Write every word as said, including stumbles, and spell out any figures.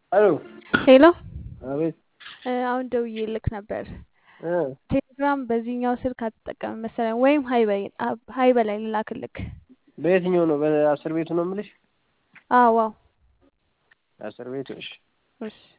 አሎ ሄሎ አቤት አሁን ደውዬልክ ነበር። እ ቴሌግራም በዚህኛው ስልክ አትጠቀምም መሰለኝ ወይም ሀይ በይ ሀይ በላይ ልላክልክ። በየትኛው ነው? በአስር ቤቱ ነው የምልሽ? አዎ አስር ቤቱ እሺ። እሺ